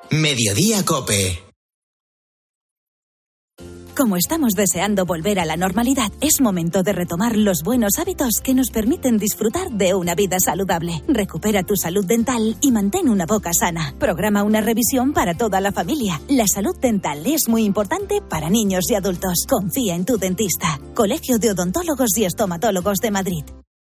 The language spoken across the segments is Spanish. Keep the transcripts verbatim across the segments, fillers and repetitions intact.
Mediodía COPE. Como estamos deseando volver a la normalidad, es momento de retomar los buenos hábitos que nos permiten disfrutar de una vida saludable. Recupera tu salud dental y mantén una boca sana. Programa una revisión para toda la familia. La salud dental es muy importante para niños y adultos. Confía en tu dentista. Colegio de Odontólogos y Estomatólogos de Madrid.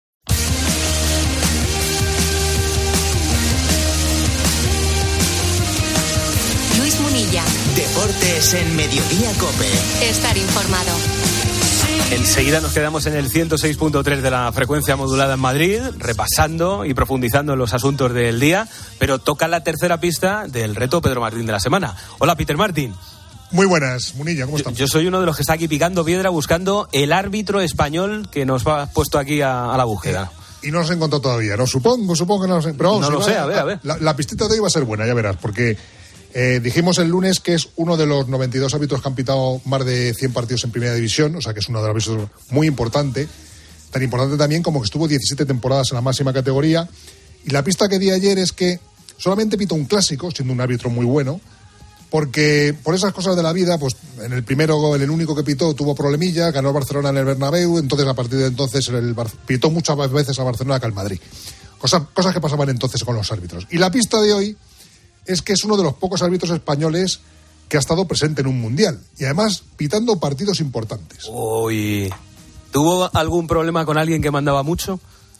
Deportes en Mediodía COPE. Estar informado. Enseguida nos quedamos en el ciento seis punto tres de la frecuencia modulada en Madrid, repasando y profundizando en los asuntos del día, pero toca la tercera pista del reto Pedro Martín de la semana. Hola, Peter Martín. Muy buenas, Munilla, ¿cómo estamos? Yo, yo soy uno de los que está aquí picando piedra buscando el árbitro español que nos ha puesto aquí a, a la búsqueda. Y no los he encontrado todavía, ¿no? Supongo, supongo que no los he... Pero vamos, no lo va, sé, a ver, a ver. La, la pistita de hoy va a ser buena, ya verás, porque... Eh, dijimos el lunes que es uno de los noventa y dos árbitros que han pitado más de cien partidos en Primera División, o sea que es uno de los árbitros muy importante, tan importante también como que estuvo diecisiete temporadas en la máxima categoría. Y la pista que di ayer es que solamente pitó un clásico, siendo un árbitro muy bueno, porque por esas cosas de la vida, pues en el primero, en el único que pitó, tuvo problemilla, ganó el Barcelona en el Bernabéu, entonces a partir de entonces el Bar- pitó muchas más veces a Barcelona que al Madrid. Cosas, cosas que pasaban entonces con los árbitros. Y la pista de hoy es que es uno de los pocos árbitros españoles que ha estado presente en un mundial y además pitando partidos importantes. Uy, ¿tuvo algún problema con alguien que mandaba mucho?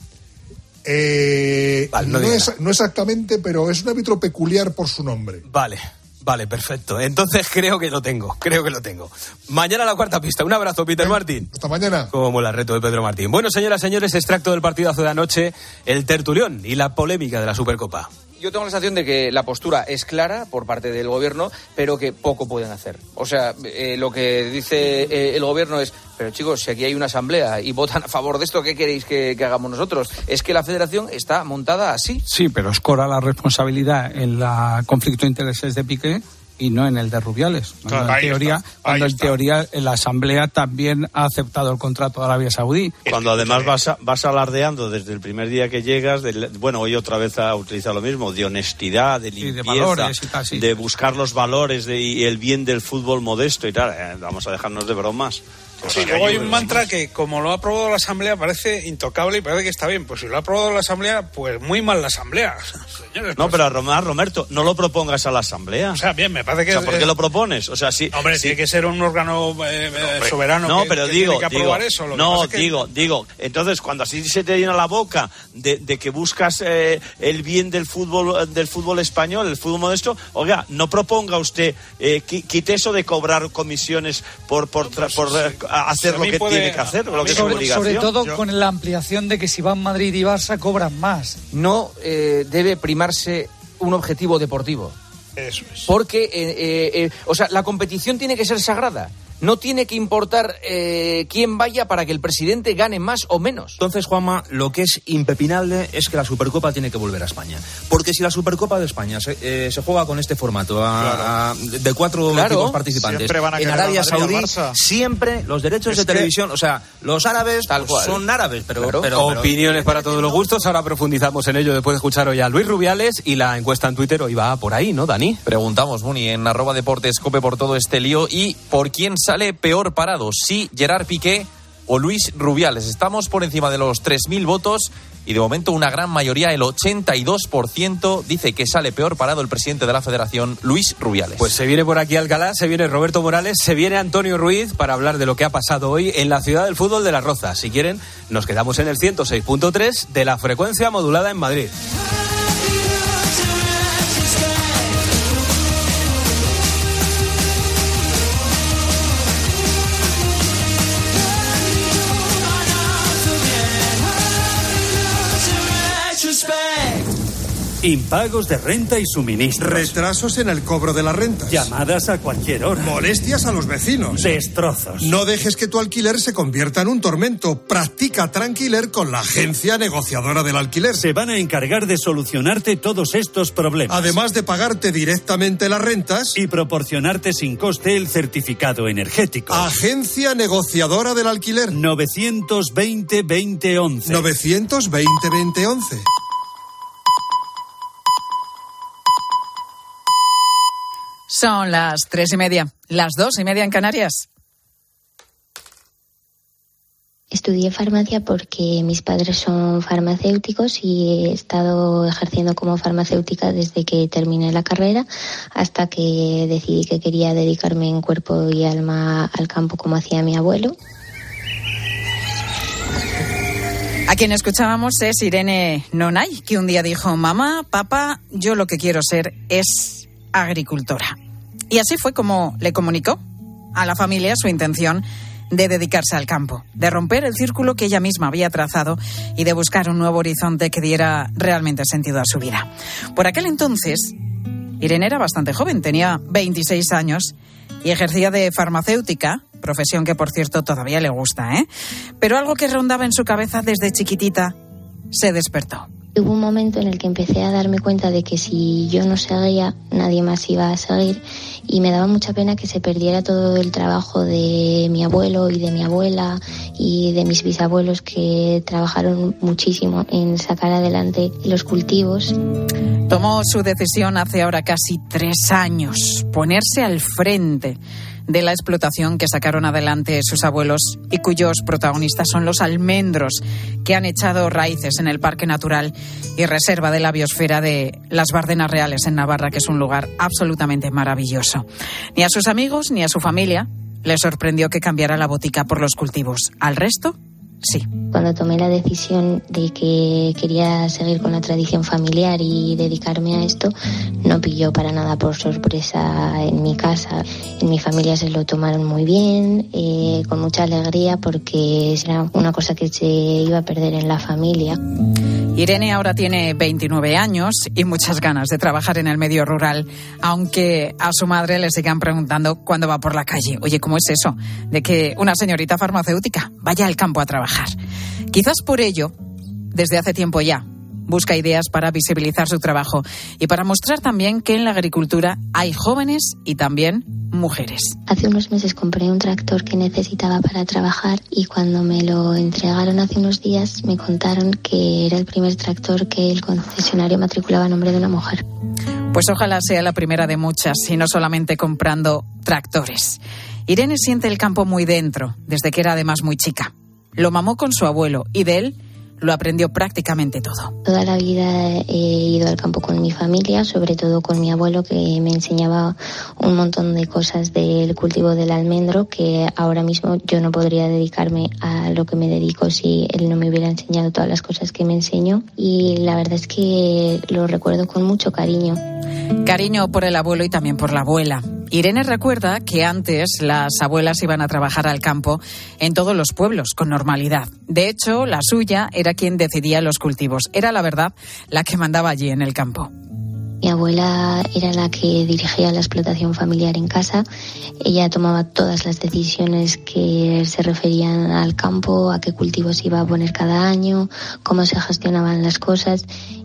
Eh, vale, no, no, es, no exactamente, pero es un árbitro peculiar por su nombre. Vale, vale, perfecto. Entonces creo que lo tengo, creo que lo tengo. Mañana la cuarta pista. Un abrazo, Peter Venga, Martín. Hasta mañana. Como el reto de Pedro Martín. Bueno, señoras y señores, extracto del partidazo de anoche, el tertulión y la polémica de la Supercopa. Yo tengo la sensación de que la postura es clara por parte del gobierno, pero que poco pueden hacer. O sea, eh, lo que dice eh, el gobierno es, pero chicos, si aquí hay una asamblea y votan a favor de esto, ¿qué queréis que, que hagamos nosotros? Es que la federación está montada así. Sí, pero escora la responsabilidad en el conflicto de intereses de Piqué y no en el de Rubiales. Cuando, Claro, en, teoría, está, cuando en está. teoría la Asamblea también ha aceptado el contrato de Arabia Saudí. Cuando además vas, a, vas alardeando desde el primer día que llegas, de, bueno, hoy otra vez ha utilizado lo mismo, de honestidad, de limpieza, de, valores y tal, sí. de buscar los valores de, y el bien del fútbol modesto y tal. Eh, vamos a dejarnos de bromas. Sí, luego hay un mantra que, como lo ha aprobado la Asamblea, parece intocable y parece que está bien. Pues si lo ha aprobado la Asamblea, pues muy mal la Asamblea. Señores, no, pues... pero Román, Roberto, no lo propongas a la Asamblea. O sea, bien, me parece que... O sea, ¿por qué es... lo propones? O sea, sí... Hombre, sí. tiene que ser un órgano eh, no, soberano no, que, pero que digo, tiene que aprobar digo, eso. Lo no, que digo, que... digo. Entonces, cuando así se te llena la boca de, de que buscas eh, el bien del fútbol del fútbol español, el fútbol modesto, oiga, no proponga usted, eh, quite eso de cobrar comisiones por, por, tra- por eh, hacer lo que puede... tiene que hacer, lo que es sobre, obligación. sobre todo Yo... con la ampliación de que si van Madrid y Barça cobran más. No eh, debe primarse un objetivo deportivo. Eso es. Porque, eh, eh, eh, o sea, la competición tiene que ser sagrada. No tiene que importar eh, quién vaya para que el presidente gane más o menos. Entonces, Juanma, lo que es impepinable es que la Supercopa tiene que volver a España. Porque si la Supercopa de España se, eh, se juega con este formato a, claro. a, de cuatro claro. equipos participantes en Arabia Saudí, siempre los derechos es de televisión, que... o sea, los árabes pues, son árabes, pero, claro. pero, pero opiniones para todos los gustos. Ahora profundizamos en ello después de escuchar hoy a Luis Rubiales y la encuesta en Twitter hoy va por ahí, ¿no, Dani? Preguntamos, Muni, en arroba deportes cope por todo este lío y por quién sale peor parado, si Gerard Piqué o Luis Rubiales. Estamos por encima de los tres mil votos y de momento una gran mayoría, el ochenta y dos por ciento, dice que sale peor parado el presidente de la Federación, Luis Rubiales. Pues se viene por aquí Alcalá, se viene Roberto Morales, se viene Antonio Ruiz para hablar de lo que ha pasado hoy en la ciudad del fútbol de Las Rozas. Si quieren, nos quedamos en el ciento seis punto tres de la frecuencia modulada en Madrid. Impagos de renta y suministros. Retrasos en el cobro de las rentas. Llamadas a cualquier hora. Molestias a los vecinos. Destrozos. No dejes que tu alquiler se convierta en un tormento. Practica Tranquiler con la agencia negociadora del alquiler. Se van a encargar de solucionarte todos estos problemas. Además de pagarte directamente las rentas y proporcionarte sin coste el certificado energético. Agencia negociadora del alquiler. novecientos veinte veinte once. novecientos veinte veinte once. Son las tres y media, las dos y media en Canarias. Estudié farmacia porque mis padres son farmacéuticos y he estado ejerciendo como farmacéutica desde que terminé la carrera hasta que decidí que quería dedicarme en cuerpo y alma al campo como hacía mi abuelo. A quien escuchábamos es Irene Nonay, que un día dijo: mamá, papá, yo lo que quiero ser es agricultora. Y así fue como le comunicó a la familia su intención de dedicarse al campo, de romper el círculo que ella misma había trazado y de buscar un nuevo horizonte que diera realmente sentido a su vida. Por aquel entonces, Irene era bastante joven, tenía veintiséis años y ejercía de farmacéutica, profesión que, por cierto, todavía le gusta, ¿eh? Pero algo que rondaba en su cabeza desde chiquitita se despertó. Hubo un momento en el que empecé a darme cuenta de que si yo no seguía, nadie más iba a seguir, y me daba mucha pena que se perdiera todo el trabajo de mi abuelo y de mi abuela y de mis bisabuelos, que trabajaron muchísimo en sacar adelante los cultivos. Tomó su decisión hace ahora casi tres años, ponerse al frente de la explotación que sacaron adelante sus abuelos y cuyos protagonistas son los almendros que han echado raíces en el Parque Natural y Reserva de la Biosfera de las Bardenas Reales en Navarra, que es un lugar absolutamente maravilloso. Ni a sus amigos ni a su familia les sorprendió que cambiara la botica por los cultivos. Al resto, sí. Cuando tomé la decisión de que quería seguir con la tradición familiar y dedicarme a esto, no pilló para nada por sorpresa en mi casa. En mi familia se lo tomaron muy bien, eh, con mucha alegría, porque era una cosa que se iba a perder en la familia. Irene ahora tiene veintinueve años y muchas ganas de trabajar en el medio rural, aunque a su madre le sigan preguntando cuando va por la calle: oye, ¿cómo es eso de que una señorita farmacéutica vaya al campo a trabajar? Quizás por ello, desde hace tiempo ya, busca ideas para visibilizar su trabajo y para mostrar también que en la agricultura hay jóvenes y también mujeres. Hace unos meses compré un tractor que necesitaba para trabajar y cuando me lo entregaron hace unos días me contaron que era el primer tractor que el concesionario matriculaba a nombre de una mujer. Pues ojalá sea la primera de muchas y no solamente comprando tractores. Irene siente el campo muy dentro, desde que era además muy chica. Lo mamó con su abuelo y de él lo aprendió prácticamente todo. Toda la vida he ido al campo con mi familia, sobre todo con mi abuelo, que me enseñaba un montón de cosas del cultivo del almendro, que ahora mismo yo no podría dedicarme a lo que me dedico si él no me hubiera enseñado todas las cosas que me enseñó, y la verdad es que lo recuerdo con mucho cariño. Cariño por el abuelo y también por la abuela. Irene recuerda que antes las abuelas iban a trabajar al campo en todos los pueblos con normalidad. De hecho, la suya era quien decidía los cultivos. Era, la verdad, la que mandaba allí en el campo. Mi abuela era la que dirigía la explotación familiar en casa. Ella tomaba todas las decisiones que se referían al campo, a qué cultivos iba a poner cada año, cómo se gestionaban las cosas.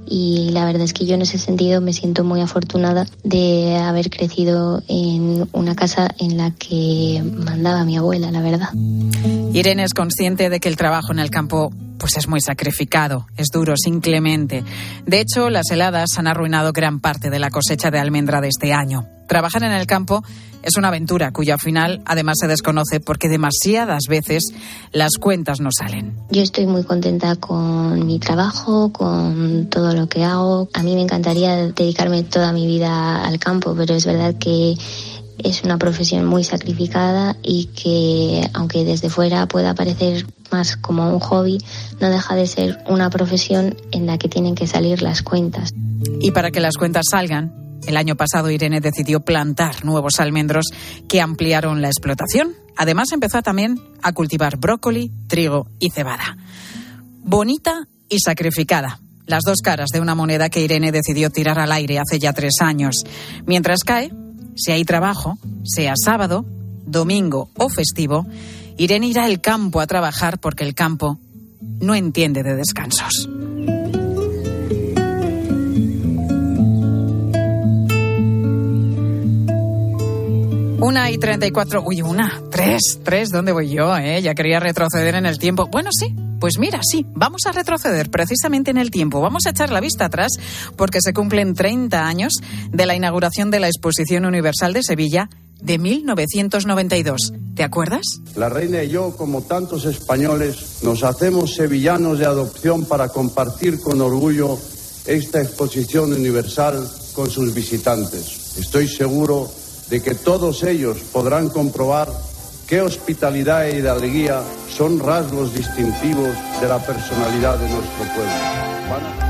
Y la verdad es que yo en ese sentido me siento muy afortunada de haber crecido en una casa en la que mandaba mi abuela, la verdad. Irene es consciente de que el trabajo en el campo pues es muy sacrificado, es duro, es inclemente. De hecho, las heladas han arruinado gran parte de la cosecha de almendra de este año. Trabajar en el campo es una aventura cuya final además se desconoce porque demasiadas veces las cuentas no salen. Yo estoy muy contenta con mi trabajo, con todo lo que hago. A mí me encantaría dedicarme toda mi vida al campo, pero es verdad que es una profesión muy sacrificada y que, aunque desde fuera pueda parecer más como un hobby, no deja de ser una profesión en la que tienen que salir las cuentas. Y para que las cuentas salgan, el año pasado Irene decidió plantar nuevos almendros que ampliaron la explotación. Además empezó también a cultivar brócoli, trigo y cebada. Bonita y sacrificada. Las dos caras de una moneda que Irene decidió tirar al aire hace ya tres años. Mientras cae, si hay trabajo, sea sábado, domingo o festivo, Irene irá al campo a trabajar porque el campo no entiende de descansos. Una y treinta y cuatro, uy, una, tres, tres, ¿dónde voy yo, eh? Ya quería retroceder en el tiempo. Bueno, sí, Pues mira, sí, vamos a retroceder precisamente en el tiempo. Vamos a echar la vista atrás porque se cumplen treinta años de la inauguración de la Exposición Universal de Sevilla de mil novecientos noventa y dos. ¿Te acuerdas? La reina y yo, como tantos españoles, nos hacemos sevillanos de adopción para compartir con orgullo esta exposición universal con sus visitantes. Estoy seguro de que todos ellos podrán comprobar qué hospitalidad e hidalguía son rasgos distintivos de la personalidad de nuestro pueblo. ¿Van?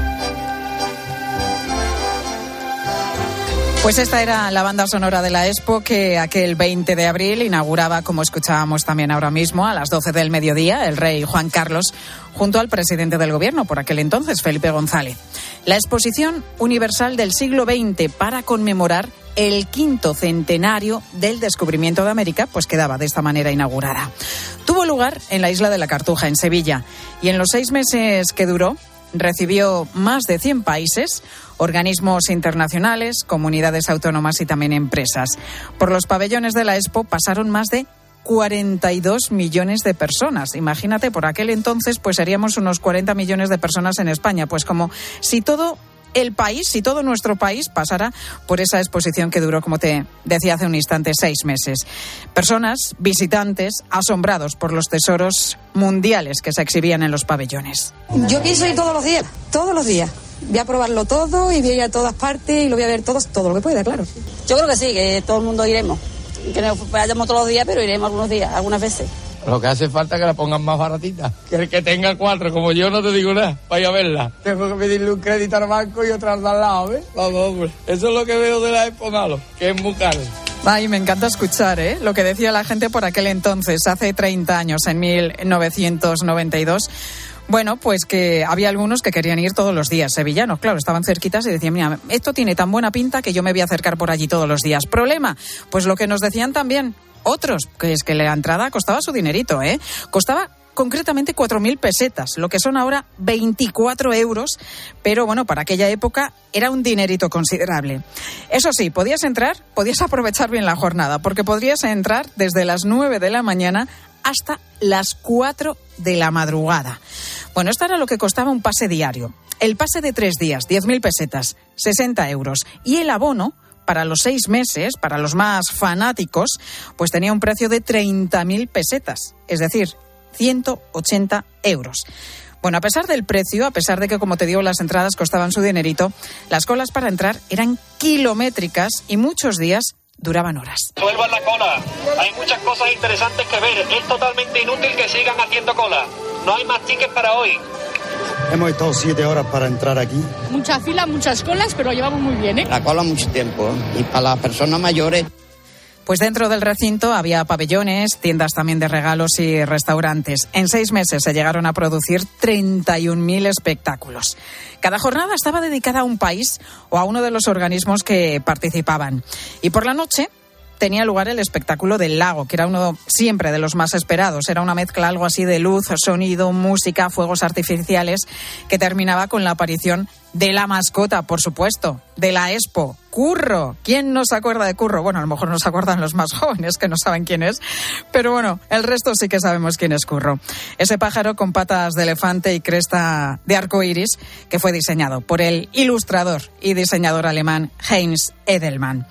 Pues esta era la banda sonora de la Expo que aquel veinte de abril inauguraba, como escuchábamos también ahora mismo, a las doce del mediodía, el rey Juan Carlos, junto al presidente del gobierno por aquel entonces, Felipe González. La Exposición Universal del siglo veinte para conmemorar el quinto centenario del descubrimiento de América, pues quedaba de esta manera inaugurada. Tuvo lugar en la isla de la Cartuja, en Sevilla, y en los seis meses que duró, recibió más de cien países, organismos internacionales, comunidades autónomas y también empresas. Por los pabellones de la Expo pasaron más de cuarenta y dos millones de personas. Imagínate, por aquel entonces pues seríamos unos cuarenta millones de personas en España. Pues como si todo el país, si todo nuestro país pasara por esa exposición que duró, como te decía hace un instante, seis meses. Personas, visitantes, asombrados por los tesoros mundiales que se exhibían en los pabellones. Yo pienso ir todos los días, todos los días. Voy a probarlo todo y voy a ir a todas partes y lo voy a ver todo, todo lo que pueda, claro. Yo creo que sí, que todo el mundo iremos. Que no vayamos todos los días, pero iremos algunos días, algunas veces. Lo que hace falta es que la pongan más baratita. Que el que tenga cuatro, como yo, no te digo nada, vaya a verla. Tengo que pedirle un crédito al banco y otra al lado, ¿ves? Vamos, hombre. Eso es lo que veo de la Expo malo, que es muy caro. Ay, me encanta escuchar, ¿eh? Lo que decía la gente por aquel entonces, hace treinta años, en mil novecientos noventa y dos. Bueno, pues que había algunos que querían ir todos los días, sevillanos, claro, estaban cerquitas y decían, mira, esto tiene tan buena pinta que yo me voy a acercar por allí todos los días. ¿Problema? Pues lo que nos decían también otros, que es que la entrada costaba su dinerito, ¿eh? Costaba concretamente cuatro mil pesetas, lo que son ahora veinticuatro euros, pero bueno, para aquella época era un dinerito considerable. Eso sí, podías entrar, podías aprovechar bien la jornada, porque podrías entrar desde las nueve de la mañana hasta las cuatro de la madrugada. Bueno, esto era lo que costaba un pase diario. El pase de tres días, diez mil pesetas, sesenta euros. Y el abono, para los seis meses, para los más fanáticos, pues tenía un precio de treinta mil pesetas, es decir, ciento ochenta euros. Bueno, a pesar del precio, a pesar de que, como te digo, las entradas costaban su dinerito, las colas para entrar eran kilométricas y muchos días duraban horas. Suelvan la cola, hay muchas cosas interesantes que ver, es totalmente inútil que sigan haciendo cola, no hay más tickets para hoy. Hemos estado siete horas para entrar aquí. Muchas filas, muchas colas, pero llevamos muy bien, ¿eh? La cola mucho tiempo, ¿eh? Y para las personas mayores. Pues dentro del recinto había pabellones, tiendas también de regalos y restaurantes. En seis meses se llegaron a producir treinta y un mil espectáculos. Cada jornada estaba dedicada a un país o a uno de los organismos que participaban. Y por la noche tenía lugar el espectáculo del lago, que era uno siempre de los más esperados. Era una mezcla algo así de luz, sonido, música, fuegos artificiales, que terminaba con la aparición de la mascota, por supuesto, de la Expo, Curro. ¿Quién no se acuerda de Curro? Bueno, a lo mejor no se acuerdan los más jóvenes, que no saben quién es, pero bueno, el resto sí que sabemos quién es Curro. Ese pájaro con patas de elefante y cresta de arco iris, que fue diseñado por el ilustrador y diseñador alemán Heinz Edelmann.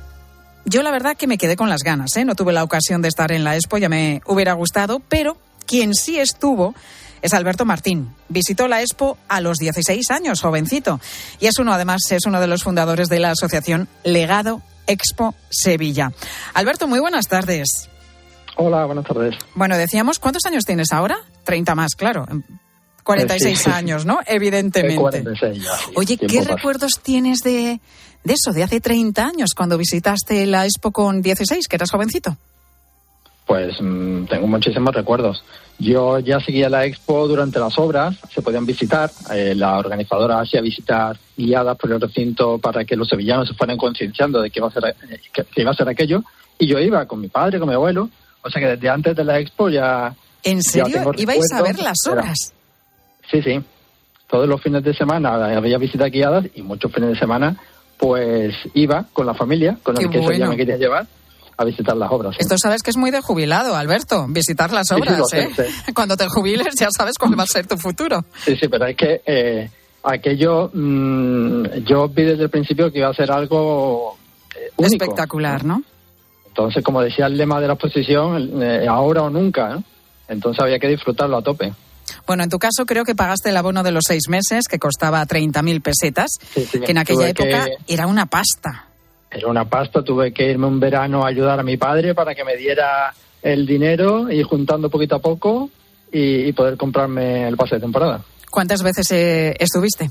Yo la verdad que me quedé con las ganas, ¿eh? No tuve la ocasión de estar en la Expo, ya me hubiera gustado, pero quien sí estuvo es Alberto Martín. Visitó la Expo a los dieciséis años, jovencito, y es uno, además, es uno de los fundadores de la asociación Legado Expo Sevilla. Alberto, muy buenas tardes. Hola, buenas tardes. Bueno, decíamos, ¿cuántos años tienes ahora? treinta más, claro. cuarenta y seis sí. años, ¿no? Evidentemente. cuarenta y seis ya, sí. Oye, ¿qué pasa? recuerdos tienes de, de eso, de hace treinta años, cuando visitaste la Expo con dieciséis, que eras jovencito? Pues mmm, tengo muchísimos recuerdos. Yo ya seguía la Expo durante las obras, se podían visitar, eh, la organizadora hacía visitas guiadas por el recinto para que los sevillanos se fueran concienciando de que iba a ser, eh, que, que iba a ser aquello, y yo iba con mi padre, con mi abuelo, o sea que desde antes de la Expo ya... ¿En serio? ¿Ibais a ver las obras? Sí, sí. Todos los fines de semana había visitas guiadas y muchos fines de semana pues iba con la familia, con el que ese día me quería llevar, a visitar las obras. ¿sí? Esto sabes que es muy de jubilado, Alberto, visitar las obras, sí, sí, ¿eh? Sé, sí. Cuando te jubiles ya sabes cuál va a ser tu futuro. Sí, sí, pero es que eh, aquello, mmm, yo vi desde el principio que iba a ser algo eh, único. Espectacular, ¿no? Entonces, como decía el lema de la exposición, eh, ahora o nunca, ¿no? Entonces había que disfrutarlo a tope. Bueno, en tu caso creo que pagaste el abono de los seis meses, que costaba treinta mil pesetas, sí, sí, que en aquella época que... era una pasta. Era una pasta, tuve que irme un verano a ayudar a mi padre para que me diera el dinero, ir juntando poquito a poco y, y poder comprarme el pase de temporada. ¿Cuántas veces eh, estuviste?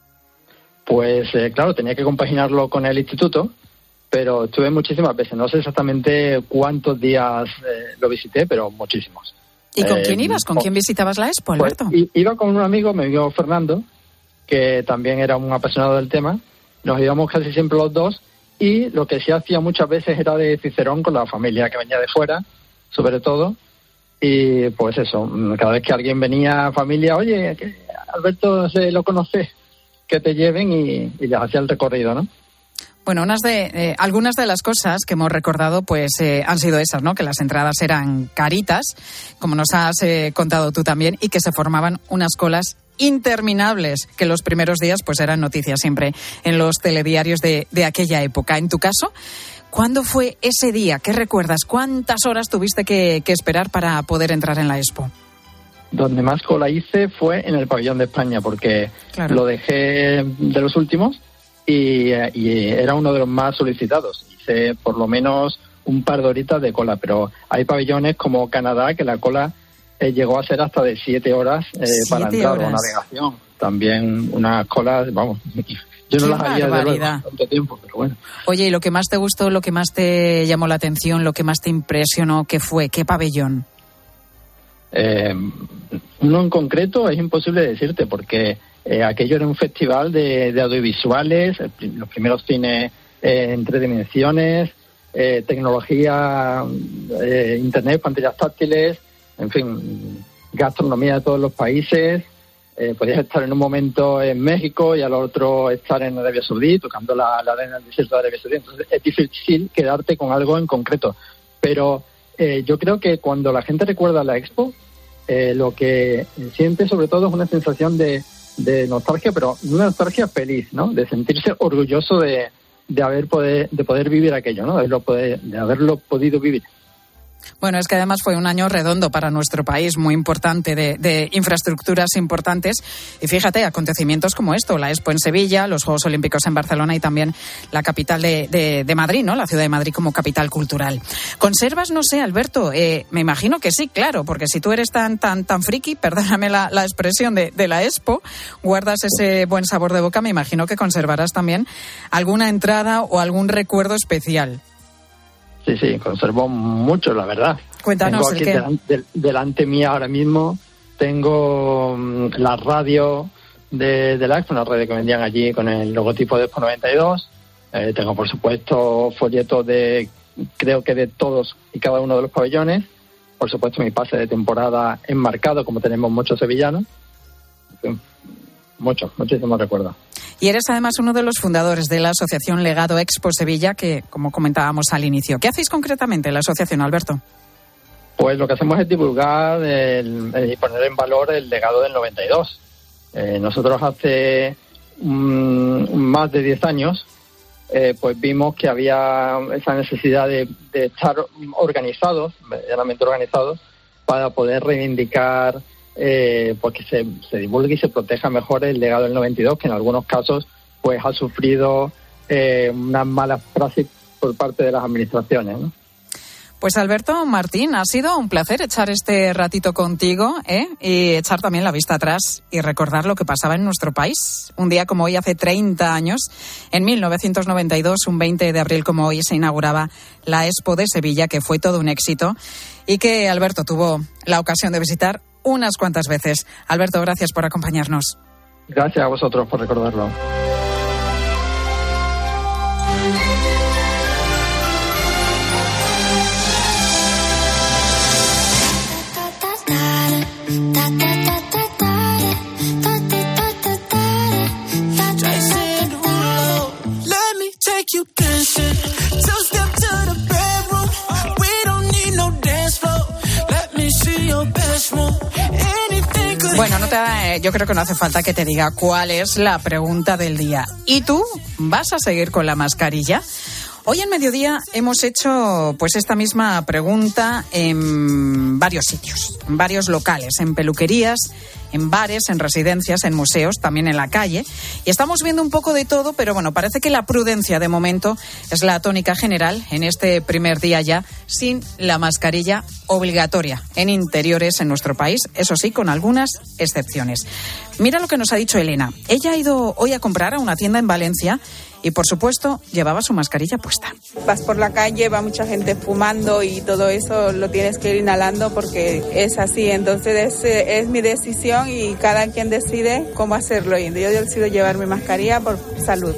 Pues eh, claro, tenía que compaginarlo con el instituto, pero estuve muchísimas veces. No sé exactamente cuántos días eh, lo visité, pero muchísimos. ¿Y con quién eh, ibas? ¿Con quién visitabas la Expo, Alberto? Pues, iba con un amigo, mi amigo Fernando, que también era un apasionado del tema. Nos íbamos casi siempre los dos y lo que sí hacía muchas veces era de Cicerón con la familia que venía de fuera, sobre todo. Y pues eso, cada vez que alguien venía, familia, oye, que Alberto se lo conoce, que te lleven y, y les hacía el recorrido, ¿no? Bueno, unas de, eh, algunas de las cosas que hemos recordado pues eh, han sido esas, ¿no? Que las entradas eran caritas, como nos has eh, contado tú también, y que se formaban unas colas interminables, que los primeros días pues eran noticias siempre en los telediarios de, de aquella época. En tu caso, ¿cuándo fue ese día? ¿Qué recuerdas? ¿Cuántas horas tuviste que, que esperar para poder entrar en la Expo? Donde más cola hice fue en el pabellón de España, porque claro, lo dejé de los últimos. Y, y era uno de los más solicitados. Hice por lo menos un par de horitas de cola, pero hay pabellones como Canadá que la cola eh, llegó a ser hasta de siete horas eh, ¿Siete para entrar horas? O navegación. También unas colas, vamos, yo no ¡Qué las haría de luego barbaridad! tanto tiempo, pero bueno. Oye, ¿y lo que más te gustó, lo que más te llamó la atención, lo que más te impresionó, qué fue? ¿Qué pabellón? Eh, uno en concreto es imposible decirte porque eh, aquello era un festival de, de audiovisuales, el, los primeros cines eh, en tres dimensiones, eh, tecnología, eh, internet, pantallas táctiles, en fin, gastronomía de todos los países. Eh, podías estar en un momento en México y al otro estar en Arabia Saudí, tocando la, la arena del desierto de Arabia Saudí. Entonces es difícil quedarte con algo en concreto. Pero eh, yo creo que cuando la gente recuerda la Expo, Eh, lo que siente sobre todo es una sensación de, de nostalgia, pero una nostalgia feliz, ¿no? De sentirse orgulloso de, de haber poder, de poder vivir aquello, ¿no? De, lo poder, de haberlo podido vivir. Bueno, es que además fue un año redondo para nuestro país, muy importante, de, de infraestructuras importantes. Y fíjate, acontecimientos como esto, la Expo en Sevilla, los Juegos Olímpicos en Barcelona y también la capital de, de, de Madrid, ¿no? La ciudad de Madrid como capital cultural. ¿Conservas, no sé, Alberto? Eh, me imagino que sí, claro, porque si tú eres tan tan tan friki, perdóname la, la expresión de, de la Expo, guardas ese buen sabor de boca, me imagino que conservarás también alguna entrada o algún recuerdo especial. Sí, sí, conservo mucho, la verdad. Cuéntanos, tengo aquí ¿el qué? delante, delante mía ahora mismo, tengo um, la radio de, de la Expo, una radio que vendían allí con el logotipo de Expo noventa y dos. Eh, tengo, por supuesto, folletos de, creo que de todos y cada uno de los pabellones. Por supuesto, mi pase de temporada enmarcado, como tenemos muchos sevillanos. En fin, muchos, muchísimos recuerdos. Y eres además uno de los fundadores de la Asociación Legado Expo Sevilla, que, como comentábamos al inicio. ¿Qué hacéis concretamente en la asociación, Alberto? Pues lo que hacemos es divulgar el, y poner en valor el legado del noventa y dos. Eh, nosotros hace um, más de diez años eh, pues vimos que había esa necesidad de, de estar organizados, medianamente organizados, para poder reivindicar Eh, pues que se, se divulgue y se proteja mejor el legado del noventa y dos, que en algunos casos pues ha sufrido eh, unas malas prácticas por parte de las administraciones, ¿no? Pues Alberto, Martín, ha sido un placer echar este ratito contigo, ¿eh? Y echar también la vista atrás y recordar lo que pasaba en nuestro país. Un día como hoy, hace treinta años, en mil novecientos noventa y dos, un veinte de abril como hoy, se inauguraba la Expo de Sevilla, que fue todo un éxito y que Alberto tuvo la ocasión de visitar unas cuantas veces. Alberto, gracias por acompañarnos. Gracias a vosotros por recordarlo. Let me take you dancing, two step to the bedroom. Bueno, no te, eh, yo creo que no hace falta que te diga cuál es la pregunta del día. ¿Y tú vas a seguir con la mascarilla? Hoy en Mediodía hemos hecho pues esta misma pregunta en varios sitios, en varios locales, en peluquerías, en bares, en residencias, en museos, también en la calle. Y estamos viendo un poco de todo, pero bueno, parece que la prudencia de momento es la tónica general en este primer día ya sin la mascarilla obligatoria en interiores en nuestro país, eso sí, con algunas excepciones. Mira lo que nos ha dicho Elena. Ella ha ido hoy a comprar a una tienda en Valencia y, por supuesto, llevaba su mascarilla puesta. Vas por la calle, va mucha gente fumando y todo eso lo tienes que ir inhalando porque es así. Entonces es, es mi decisión y cada quien decide cómo hacerlo. Y yo decido llevar mi mascarilla por salud.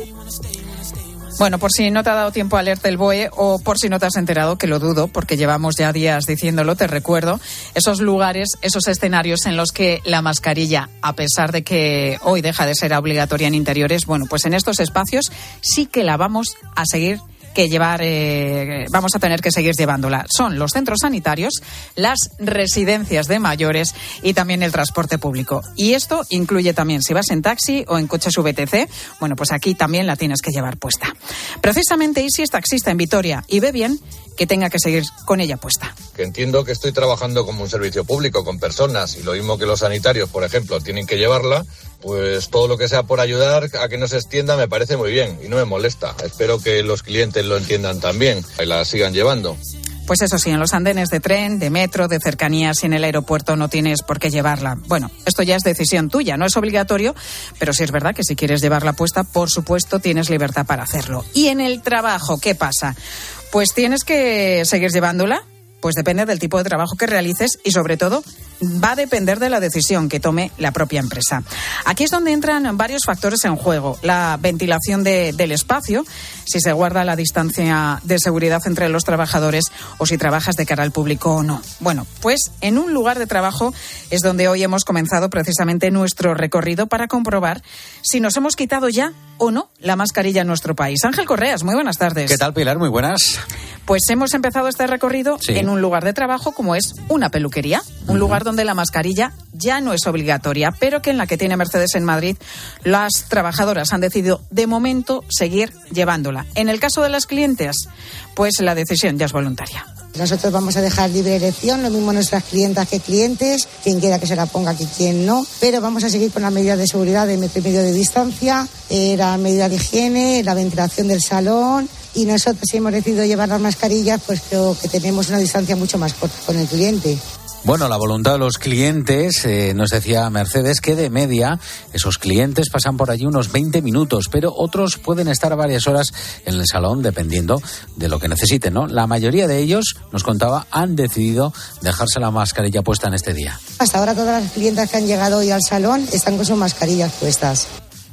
Bueno, por si no te ha dado tiempo a leerte el B O E o por si no te has enterado, que lo dudo, porque llevamos ya días diciéndolo, te recuerdo esos lugares, esos escenarios en los que la mascarilla, a pesar de que hoy deja de ser obligatoria en interiores, bueno, pues en estos espacios sí que la vamos a seguir que llevar, eh, vamos a tener que seguir llevándola. Son los centros sanitarios, las residencias de mayores y también el transporte público. Y esto incluye también si vas en taxi o en coches V T C, bueno, pues aquí también la tienes que llevar puesta. Precisamente Isi es taxista en Vitoria y ve bien que tenga que seguir con ella puesta. Que entiendo que estoy trabajando como un servicio público con personas y lo mismo que los sanitarios, por ejemplo, tienen que llevarla, pues todo lo que sea por ayudar a que no se extienda me parece muy bien y no me molesta. Espero que los clientes lo entiendan también y la sigan llevando. Pues eso sí, en los andenes de tren, de metro, de cercanías y en el aeropuerto no tienes por qué llevarla. Bueno, esto ya es decisión tuya, no es obligatorio, pero sí es verdad que si quieres llevarla puesta, por supuesto, tienes libertad para hacerlo. Y en el trabajo, ¿qué pasa? Pues tienes que seguir llevándola. Pues depende del tipo de trabajo que realices y, sobre todo, va a depender de la decisión que tome la propia empresa. Aquí es donde entran varios factores en juego. La ventilación de, del espacio, si se guarda la distancia de seguridad entre los trabajadores o si trabajas de cara al público o no. Bueno, pues en un lugar de trabajo es donde hoy hemos comenzado precisamente nuestro recorrido para comprobar si nos hemos quitado ya o no la mascarilla en nuestro país. Ángel Correas, muy buenas tardes. ¿Qué tal, Pilar? Muy buenas. Pues hemos empezado este recorrido sí. en un lugar de trabajo como es una peluquería, un uh-huh. lugar donde la mascarilla ya no es obligatoria, pero que en la que tiene Mercedes en Madrid, las trabajadoras han decidido de momento seguir llevándola. En el caso de las clientes, pues la decisión ya es voluntaria. Nosotros vamos a dejar libre elección, lo mismo nuestras clientas que clientes, quien quiera que se la ponga, que quien no, pero vamos a seguir con las medidas de seguridad de metro y medio de distancia, eh, la medida de higiene, la ventilación del salón, y nosotros si hemos decidido llevar las mascarillas, pues creo que tenemos una distancia mucho más corta con el cliente. Bueno, la voluntad de los clientes, eh, nos decía Mercedes que de media esos clientes pasan por allí unos veinte minutos, pero otros pueden estar varias horas en el salón dependiendo de lo que necesiten, ¿no? La mayoría de ellos, nos contaba, han decidido dejarse la mascarilla puesta en este día. Hasta ahora todas las clientas que han llegado hoy al salón están con sus mascarillas puestas.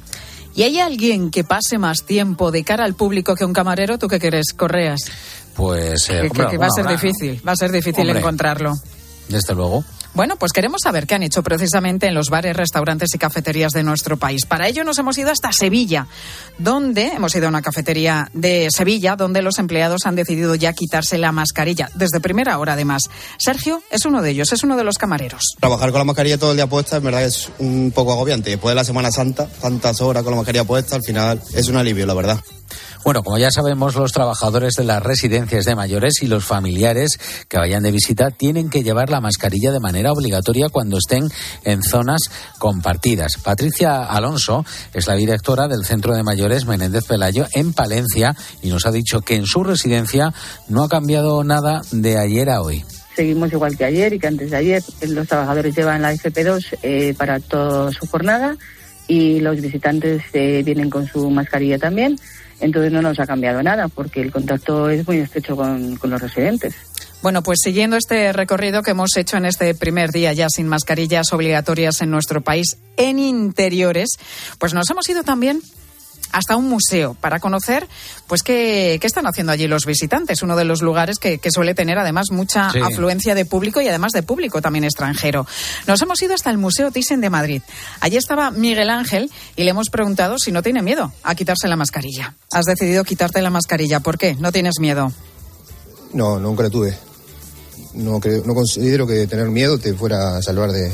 ¿Y hay alguien que pase más tiempo de cara al público que un camarero? ¿Tú qué crees, Correas? Pues eh, que, hombre, que, que va a ser habrá, difícil, va a ser difícil hombre, encontrarlo. Desde luego. Bueno, pues queremos saber qué han hecho precisamente en los bares, restaurantes y cafeterías de nuestro país. Para ello nos hemos ido hasta Sevilla, donde hemos ido a una cafetería de Sevilla, donde los empleados han decidido ya quitarse la mascarilla, desde primera hora además. Sergio es uno de ellos, es uno de los camareros. Trabajar con la mascarilla todo el día puesta, en verdad es un poco agobiante. Después de la Semana Santa, tantas horas con la mascarilla puesta, al final es un alivio, la verdad. Bueno, como ya sabemos, los trabajadores de las residencias de mayores y los familiares que vayan de visita tienen que llevar la mascarilla de manera obligatoria cuando estén en zonas compartidas. Patricia Alonso es la directora del Centro de Mayores Menéndez Pelayo en Palencia y nos ha dicho que en su residencia no ha cambiado nada de ayer a hoy. Seguimos igual que ayer y que antes de ayer. Los trabajadores llevan la F P dos eh, para toda su jornada y los visitantes eh, vienen con su mascarilla también. Entonces no nos ha cambiado nada porque el contacto es muy estrecho con, con los residentes. Bueno, pues siguiendo este recorrido que hemos hecho en este primer día ya sin mascarillas obligatorias en nuestro país en interiores, pues nos hemos ido también hasta un museo para conocer pues qué, qué están haciendo allí los visitantes, uno de los lugares que, que suele tener además mucha sí. afluencia de público y además de público también extranjero. Nos hemos ido hasta el Museo Thyssen de Madrid. Allí estaba Miguel Ángel y le hemos preguntado si no tiene miedo a quitarse la mascarilla. Has decidido quitarte la mascarilla, ¿por qué? ¿No tienes miedo? No, nunca la tuve. No, creo, no considero que tener miedo te fuera a salvar de,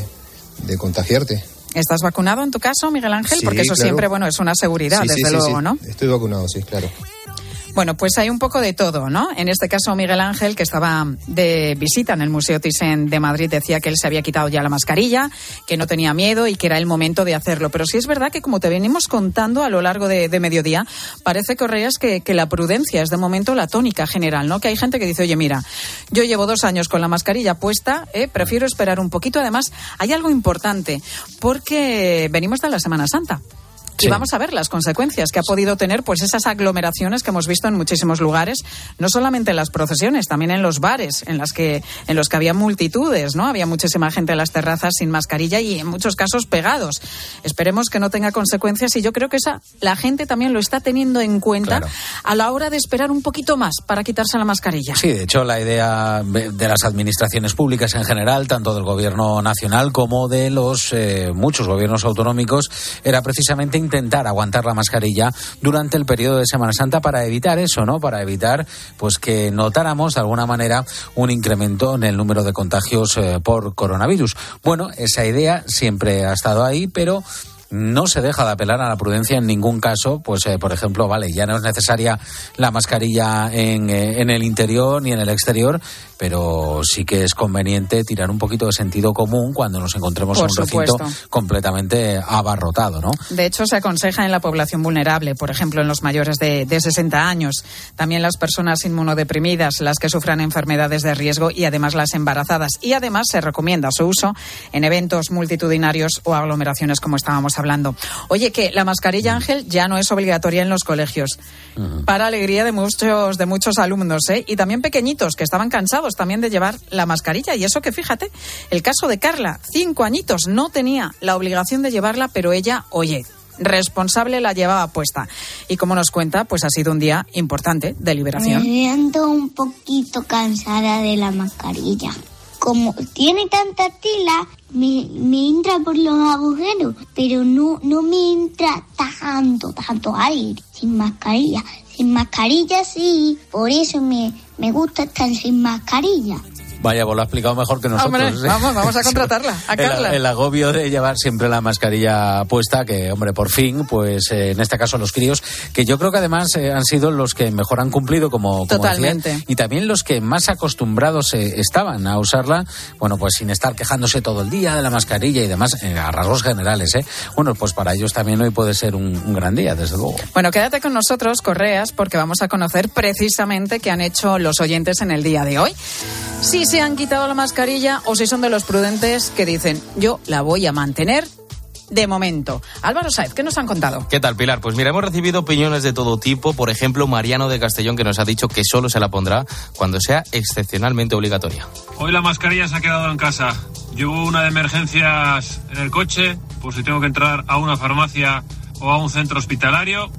de contagiarte. ¿Estás vacunado en tu caso, Miguel Ángel? Sí, porque eso claro. siempre, bueno, es una seguridad, sí, desde sí, sí, luego, sí. ¿no? Estoy vacunado, sí, claro. Bueno, pues hay un poco de todo, ¿no? En este caso, Miguel Ángel, que estaba de visita en el Museo Thyssen de Madrid, decía que él se había quitado ya la mascarilla, que no tenía miedo y que era el momento de hacerlo. Pero sí es verdad que, como te venimos contando a lo largo de, de mediodía, parece, Correas, que, que la prudencia es de momento la tónica general, ¿no? Que hay gente que dice, oye, mira, yo llevo dos años con la mascarilla puesta, ¿eh? Prefiero esperar un poquito. Además, hay algo importante, porque venimos de la Semana Santa. Y sí. Vamos a ver las consecuencias que ha podido tener pues esas aglomeraciones que hemos visto en muchísimos lugares, no solamente en las procesiones, también en los bares, en las que en los que había multitudes, ¿no? Había muchísima gente en las terrazas sin mascarilla y en muchos casos pegados. Esperemos que no tenga consecuencias y yo creo que esa la gente también lo está teniendo en cuenta, claro, a la hora de esperar un poquito más para quitarse la mascarilla. Sí, de hecho la idea de las administraciones públicas en general, tanto del gobierno nacional como de los eh, muchos gobiernos autonómicos, era precisamente intentar aguantar la mascarilla durante el periodo de Semana Santa para evitar eso, ¿no? Para evitar pues que notáramos de alguna manera un incremento en el número de contagios eh, por coronavirus. Bueno, esa idea siempre ha estado ahí, pero no se deja de apelar a la prudencia en ningún caso. Pues, eh, por ejemplo, vale, ya no es necesaria la mascarilla en, eh, en el interior ni en el exterior, pero sí que es conveniente tirar un poquito de sentido común cuando nos encontremos en un recinto completamente abarrotado, ¿no? De hecho, se aconseja en la población vulnerable, por ejemplo, en los mayores de, de sesenta años, también las personas inmunodeprimidas, las que sufran enfermedades de riesgo y además las embarazadas. Y además se recomienda su uso en eventos multitudinarios o aglomeraciones como estábamos hablando. Oye, que la mascarilla, Ángel, ya no es obligatoria en los colegios, uh-huh, para alegría de muchos, de muchos alumnos, ¿eh? Y también pequeñitos que estaban cansados también de llevar la mascarilla. Y eso que, fíjate, el caso de Carla, cinco añitos, no tenía la obligación de llevarla, pero ella, oye, responsable, la llevaba puesta. Y como nos cuenta, pues ha sido un día importante de liberación. Me siento un poquito cansada de la mascarilla. Como tiene tanta tela, me, me entra por los agujeros, pero no, no me entra tanto, tanto aire, sin mascarilla. Sin mascarilla sí, por eso me, me gusta estar sin mascarilla. Vaya, pues lo ha explicado mejor que nosotros. Hombre, vamos, vamos a contratarla, a Carla. El, el agobio de llevar siempre la mascarilla puesta, que, hombre, por fin, pues eh, en este caso los críos, que yo creo que además eh, han sido los que mejor han cumplido, como, como Totalmente. decían, y también los que más acostumbrados eh, estaban a usarla, bueno, pues sin estar quejándose todo el día de la mascarilla y demás, eh, a rasgos generales, ¿eh? Bueno, pues para ellos también hoy puede ser un, un gran día, desde luego. Bueno, quédate con nosotros, Correas, porque vamos a conocer precisamente qué han hecho los oyentes en el día de hoy. Si se han quitado la mascarilla o si son de los prudentes que dicen, yo la voy a mantener de momento. Álvaro Sáez, ¿qué nos han contado? ¿Qué tal, Pilar? Pues mira, hemos recibido opiniones de todo tipo. Por ejemplo, Mariano de Castellón, que nos ha dicho que solo se la pondrá cuando sea excepcionalmente obligatoria. Hoy la mascarilla se ha quedado en casa. Llevo una de emergencias en el coche, por si tengo que entrar a una farmacia o a un centro hospitalario,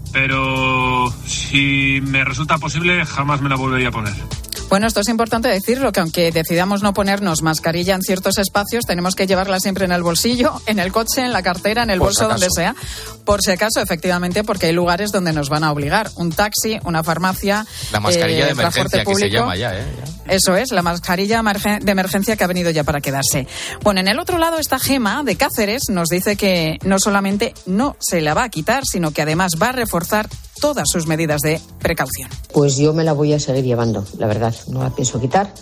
pero si me resulta posible, jamás me la volvería a poner. Bueno, esto es importante decirlo, que aunque decidamos no ponernos mascarilla en ciertos espacios, tenemos que llevarla siempre en el bolsillo, en el coche, en la cartera, en el bolso, donde sea. Por si acaso, efectivamente, porque hay lugares donde nos van a obligar. Un taxi, una farmacia, la mascarilla eh, de emergencia, que se llama ya, ¿eh? Ya. Eso es, la mascarilla de emergencia que ha venido ya para quedarse. Bueno, en el otro lado está Gema, de Cáceres, nos dice que no solamente no se la va a quitar, sino que además va a reforzar todas sus medidas de precaución. Pues yo me la voy a seguir llevando, la verdad, no la pienso quitar.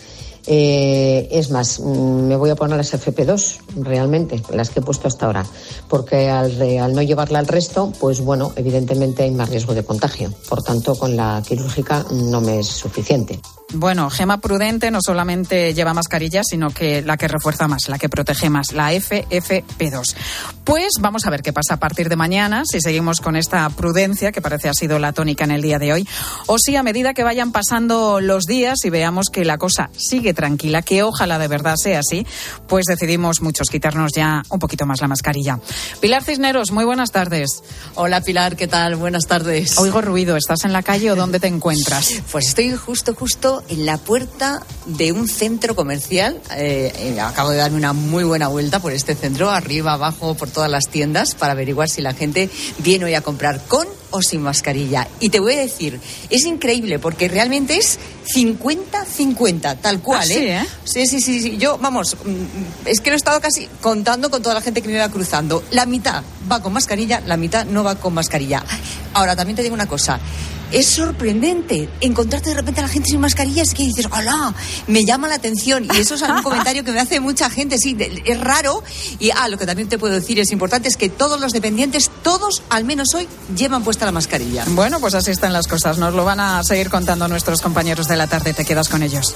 Eh, es más, me voy a poner las F P dos, realmente, las que he puesto hasta ahora, porque al, al no llevarla al resto, pues bueno, evidentemente hay más riesgo de contagio. Por tanto, con la quirúrgica no me es suficiente. Bueno, Gema prudente no solamente lleva mascarilla, sino que la que refuerza más, la que protege más, la F F P dos. Pues vamos a ver qué pasa a partir de mañana, si seguimos con esta prudencia, que parece ha sido la tónica en el día de hoy, o si a medida que vayan pasando los días y veamos que la cosa sigue tranquila, que ojalá de verdad sea así, pues decidimos muchos quitarnos ya un poquito más la mascarilla. Pilar Cisneros, muy buenas tardes. Hola, Pilar, ¿qué tal? Buenas tardes. Oigo ruido, ¿estás en la calle o dónde te encuentras? Pues estoy justo, justo parado en la puerta de un centro comercial. Eh, eh, acabo de darme una muy buena vuelta por este centro, arriba, abajo, por todas las tiendas, para averiguar si la gente viene hoy a comprar con o sin mascarilla. Y te voy a decir, es increíble porque realmente es cincuenta cincuenta, tal cual, ¿Ah, ¿eh? sí, eh? Sí, sí, sí, sí. Yo, vamos, es que lo he estado casi contando con toda la gente que me iba cruzando. La mitad va con mascarilla, la mitad no va con mascarilla. Ahora, también te digo una cosa. Es sorprendente encontrarte de repente a la gente sin mascarillas y que dices, ¡hola! Me llama la atención. Y eso es un comentario que me hace mucha gente. Sí, es raro. Y ah, lo que también te puedo decir es importante es que todos los dependientes, todos, al menos hoy, llevan puesta la mascarilla. Bueno, pues así están las cosas. Nos lo van a seguir contando nuestros compañeros de la tarde. Te quedas con ellos.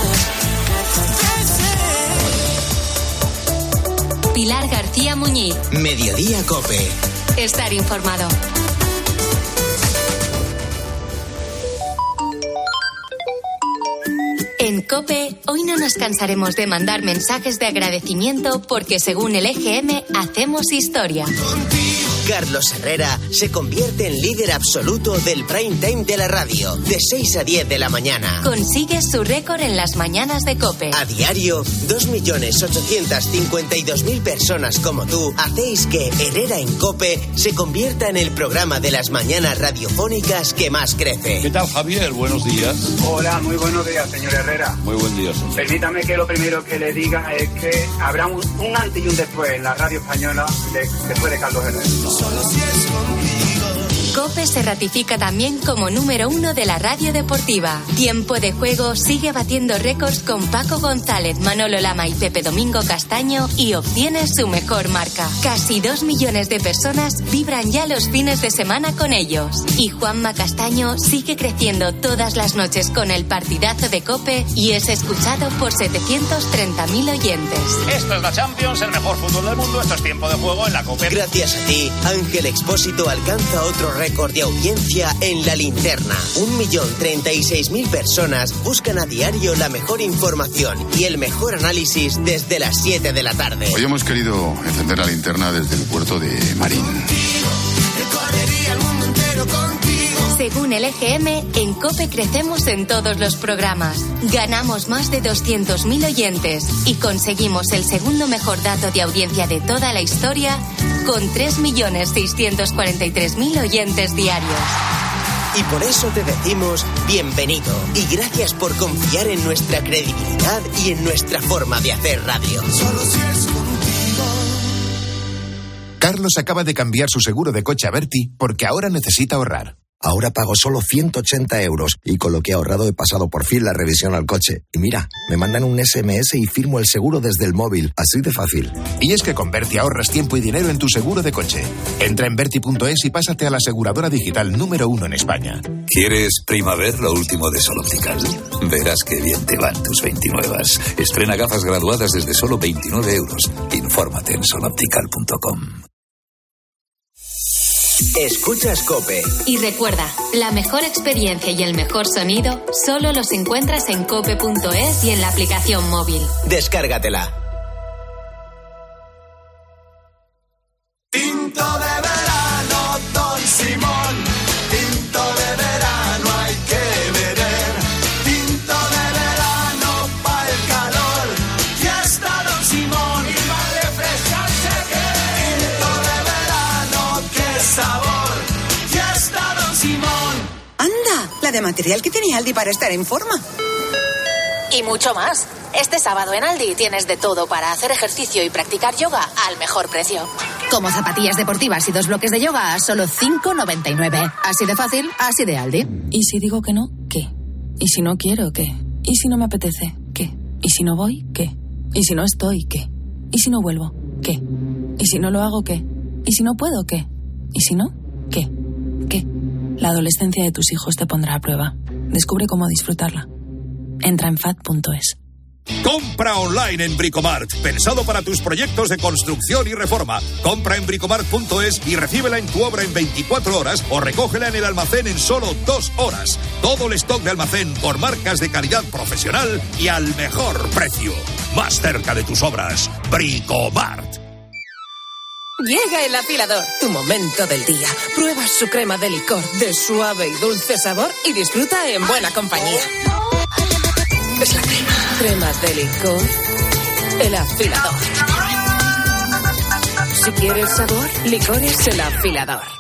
Pilar García Muñiz. Mediodía COPE. Estar informado. En COPE, hoy no nos cansaremos de mandar mensajes de agradecimiento porque según el E G M hacemos historia. Carlos Herrera se convierte en líder absoluto del prime time de la radio, de seis a diez de la mañana. Consigue su récord en las mañanas de COPE. A diario, dos millones ochocientas cincuenta y dos mil personas como tú hacéis que Herrera en COPE se convierta en el programa de las mañanas radiofónicas que más crece. ¿Qué tal, Javier? Buenos días. Hola, muy buenos días, señor Herrera. Muy buen día, señor. Permítame que lo primero que le diga es que habrá un, un antes y un después en la radio española de, después de Carlos Herrera. Solo si es contigo. COPE se ratifica también como número uno de la radio deportiva. Tiempo de juego sigue batiendo récords con Paco González, Manolo Lama y Pepe Domingo Castaño y obtiene su mejor marca. Casi dos millones de personas vibran ya los fines de semana con ellos. Y Juanma Castaño sigue creciendo todas las noches con el partidazo de COPE y es escuchado por setecientos treinta mil oyentes. Esto es la Champions, el mejor fútbol del mundo. Esto es tiempo de juego en la COPE. Gracias a ti, Ángel Expósito alcanza otro récord de audiencia en La Linterna. Un millón treinta y seis mil personas buscan a diario la mejor información y el mejor análisis desde las siete de la tarde. Hoy hemos querido encender la linterna desde el puerto de Marín. Según el E G M, en COPE crecemos en todos los programas. Ganamos más de doscientos mil oyentes y conseguimos el segundo mejor dato de audiencia de toda la historia con tres millones seiscientos cuarenta y tres mil oyentes diarios. Y por eso te decimos bienvenido y gracias por confiar en nuestra credibilidad y en nuestra forma de hacer radio. Solo si es contigo. Carlos acaba de cambiar su seguro de coche a Berti porque ahora necesita ahorrar. Ahora pago solo ciento ochenta euros y con lo que he ahorrado he pasado por fin la revisión al coche. Y mira, me mandan un ese eme ese y firmo el seguro desde el móvil. Así de fácil. Y es que con Berti ahorras tiempo y dinero en tu seguro de coche. Entra en berti punto es y pásate a la aseguradora digital número uno en España. ¿Quieres Primaver, lo último de Sol Optical? Verás qué bien te van tus veintinuevas. Estrena gafas graduadas desde solo veintinueve euros. Infórmate en sol optical punto com. Escuchas COPE. Y recuerda, la mejor experiencia y el mejor sonido solo los encuentras en cope punto es y en la aplicación móvil. Descárgatela. Tinto de verano, Don Simón. Tinto de verano hay que beber. Tinto de verano pa' el calor. Ya está Don Simón y va a refrescarse que. Tinto de verano, qué sabor. Ya está Don Simón. Anda, la de material que tenía Aldi para estar en forma. Y mucho más. Este sábado en Aldi tienes de todo para hacer ejercicio y practicar yoga al mejor precio. Como zapatillas deportivas y dos bloques de yoga a solo cinco noventa y nueve. Así de fácil, así de Aldi. ¿Y si digo que no? ¿Qué? ¿Y si no quiero? ¿Qué? ¿Y si no me apetece? ¿Qué? ¿Y si no voy? ¿Qué? ¿Y si no estoy? ¿Qué? ¿Y si no vuelvo? ¿Qué? ¿Y si no lo hago? ¿Qué? ¿Y si no puedo? ¿Qué? ¿Y si no? ¿Qué? ¿Qué? La adolescencia de tus hijos te pondrá a prueba. Descubre cómo disfrutarla. Entra en fat punto es. Compra online en Bricomart, pensado para tus proyectos de construcción y reforma. Compra en bricomart punto es y recíbela en tu obra en veinticuatro horas o recógela en el almacén en solo dos horas. Todo el stock de almacén por marcas de calidad profesional y al mejor precio. Más cerca de tus obras. Bricomart. Llega el afilador, tu momento del día. Prueba su crema de licor de suave y dulce sabor y disfruta en buena compañía. programa de licor, El Afilador. Si quieres sabor, Licores El Afilador.